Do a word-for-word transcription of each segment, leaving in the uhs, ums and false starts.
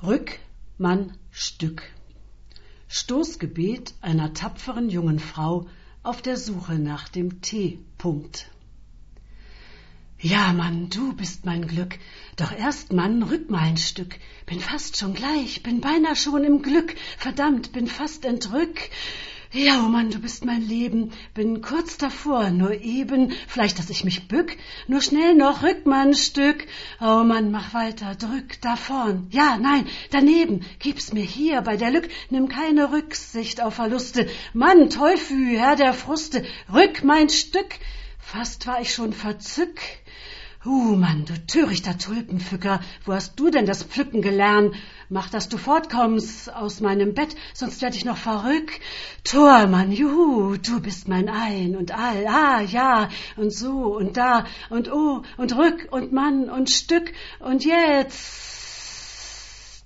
Rückmannstück. Stoßgebet einer tapferen jungen Frau auf der Suche nach dem T-Punkt. Ja, Mann, du bist mein Glück, doch erst, Mann, rück mal ein Stück. Bin fast schon gleich, bin beinahe schon im Glück, verdammt, bin fast entrück. Ja, oh Mann, du bist mein Leben, bin kurz davor, nur eben, vielleicht, dass ich mich bück, nur schnell noch, rück mal ein Stück. Oh Mann, mach weiter, drück, da vorn, ja, nein, daneben, gib's mir hier bei der Lück, nimm keine Rücksicht auf Verluste. Mann, Teufel, Herr der Fruste, rück mein Stück. Fast war ich schon verzück. Uh, Mann, du törichter Tulpenpflücker, wo hast du denn das Pflücken gelernt? Mach, dass du fortkommst aus meinem Bett, sonst werd ich noch verrückt. Tor, Mann, juhu, du bist mein Ein und All, ah, ja, und so und da und oh und rück und Mann und Stück und jetzt.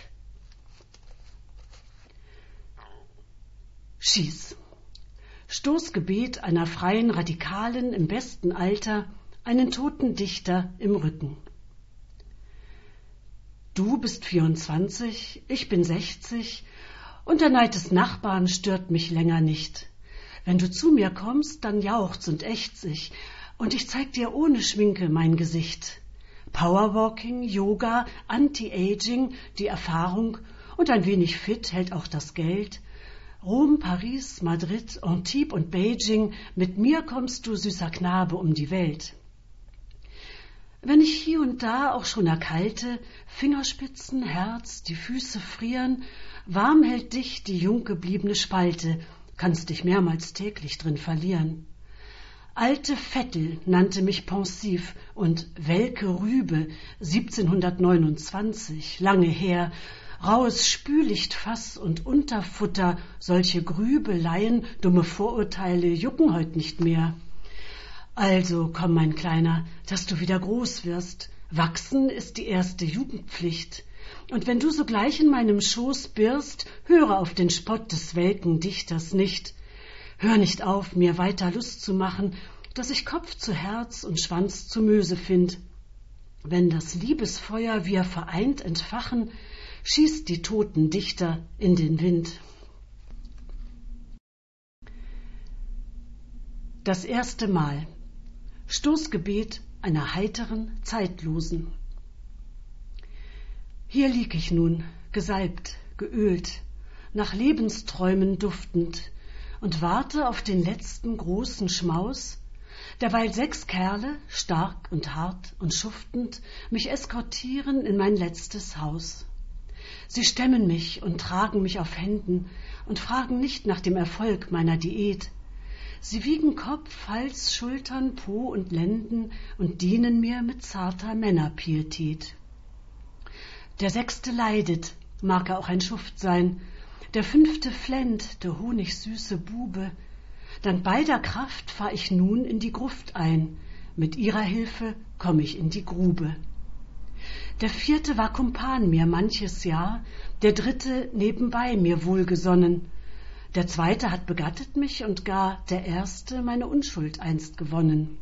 Schieß. Stoßgebet einer freien Radikalen im besten Alter, einen toten Dichter im Rücken. Du bist vierundzwanzig, ich bin sechzig, und der Neid des Nachbarn stört mich länger nicht. Wenn du zu mir kommst, dann jauchzt und ächzt sich, und ich zeig dir ohne Schminke mein Gesicht. Powerwalking, Yoga, Anti-Aging, die Erfahrung und ein wenig fit hält auch das Geld. Rom, Paris, Madrid, Antibes und Beijing, mit mir kommst du, süßer Knabe, um die Welt. Wenn ich hier und da auch schon erkalte, Fingerspitzen, Herz, die Füße frieren, warm hält dich die jung gebliebene Spalte, kannst dich mehrmals täglich drin verlieren. Alte Vettel nannte mich pensiv und welke Rübe, siebzehnhundertneunundzwanzig, lange her, raues Spülichtfass und Unterfutter, solche Grübeleien, dumme Vorurteile jucken heut nicht mehr. Also komm, mein Kleiner, dass du wieder groß wirst. Wachsen ist die erste Jugendpflicht. Und wenn du sogleich in meinem Schoß birst, höre auf den Spott des welken Dichters nicht. Hör nicht auf, mir weiter Lust zu machen, dass ich Kopf zu Herz und Schwanz zu Möse find. Wenn das Liebesfeuer wir vereint entfachen, schießt die toten Dichter in den Wind. Das erste Mal. Stoßgebet einer heiteren, zeitlosen. Hier lieg ich nun, gesalbt, geölt, nach Lebensträumen duftend, und warte auf den letzten großen Schmaus, derweil sechs Kerle, stark und hart und schuftend, mich eskortieren in mein letztes Haus. Sie stemmen mich und tragen mich auf Händen und fragen nicht nach dem Erfolg meiner Diät. Sie wiegen Kopf, Hals, Schultern, Po und Lenden und dienen mir mit zarter Männerpietät. Der sechste leidet, mag er auch ein Schuft sein, der fünfte flennt, der honigsüße Bube. Dank beider Kraft fahr ich nun in die Gruft ein, mit ihrer Hilfe komm ich in die Grube. Der vierte war Kumpan mir manches Jahr, der dritte nebenbei mir wohlgesonnen. Der zweite hat begattet mich und gar der erste meine Unschuld einst gewonnen.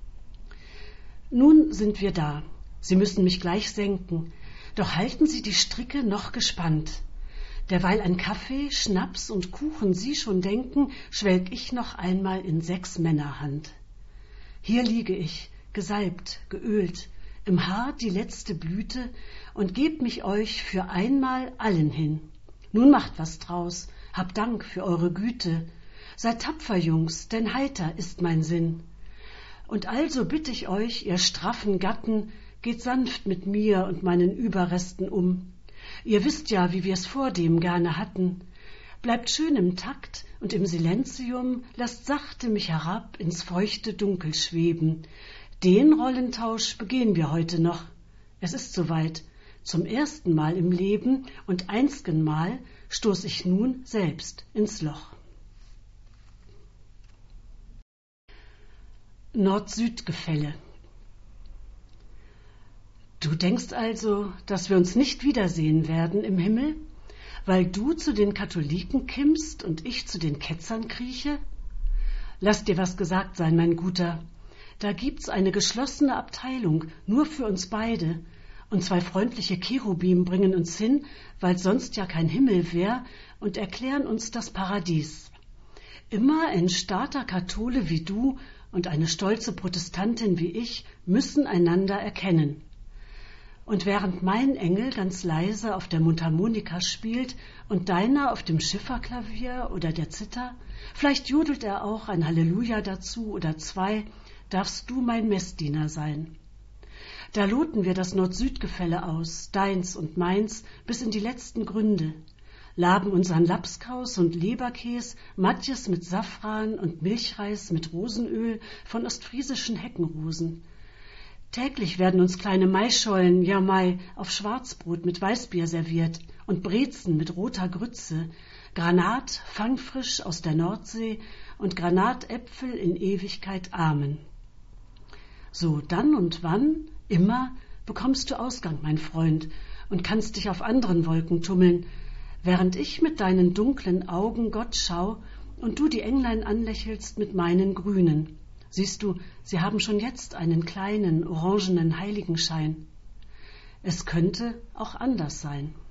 Nun sind wir da, Sie müssen mich gleich senken, doch halten Sie die Stricke noch gespannt. Derweil an Kaffee, Schnaps und Kuchen Sie schon denken, schwelg ich noch einmal in sechs Männerhand. Hier liege ich, gesalbt, geölt, im Haar die letzte Blüte und geb mich euch für einmal allen hin. Nun macht was draus, hab Dank für eure Güte. Seid tapfer, Jungs, denn heiter ist mein Sinn. Und also bitt ich euch, ihr straffen Gatten, geht sanft mit mir und meinen Überresten um. Ihr wisst ja, wie wir's vordem gerne hatten. Bleibt schön im Takt und im Silentium, lasst sachte mich herab ins feuchte Dunkel schweben. Den Rollentausch begehen wir heute noch. Es ist soweit. Zum ersten Mal im Leben und einzigen Mal stoß ich nun selbst ins Loch. Nord-Süd-Gefälle. Du denkst also, dass wir uns nicht wiedersehen werden im Himmel, weil du zu den Katholiken kimmst und ich zu den Ketzern krieche? Lass dir was gesagt sein, mein Guter. Da gibt's eine geschlossene Abteilung, nur für uns beide, Und zwei freundliche Cherubim bringen uns hin, weil sonst ja kein Himmel wär, und erklären uns das Paradies. Immer ein starker Kathole wie du und eine stolze Protestantin wie ich müssen einander erkennen. Und während mein Engel ganz leise auf der Mundharmonika spielt und deiner auf dem Schifferklavier oder der Zither, vielleicht jodelt er auch ein Halleluja dazu oder zwei, darfst du mein Messdiener sein. Da loten wir das Nord-Süd-Gefälle aus, deins und meins, bis in die letzten Gründe, laben unseren Lapskaus und Leberkäs, Matjes mit Safran und Milchreis mit Rosenöl von ostfriesischen Heckenrosen. Täglich werden uns kleine Maischollen, ja Mai, auf Schwarzbrot mit Weißbier serviert und Brezen mit roter Grütze, Granat, fangfrisch aus der Nordsee und Granatäpfel in Ewigkeit Amen. So, dann und wann, immer, bekommst du Ausgang, mein Freund, und kannst dich auf anderen Wolken tummeln, während ich mit deinen dunklen Augen Gott schau und du die Englein anlächelst mit meinen grünen. Siehst du, sie haben schon jetzt einen kleinen, orangenen Heiligenschein. Es könnte auch anders sein.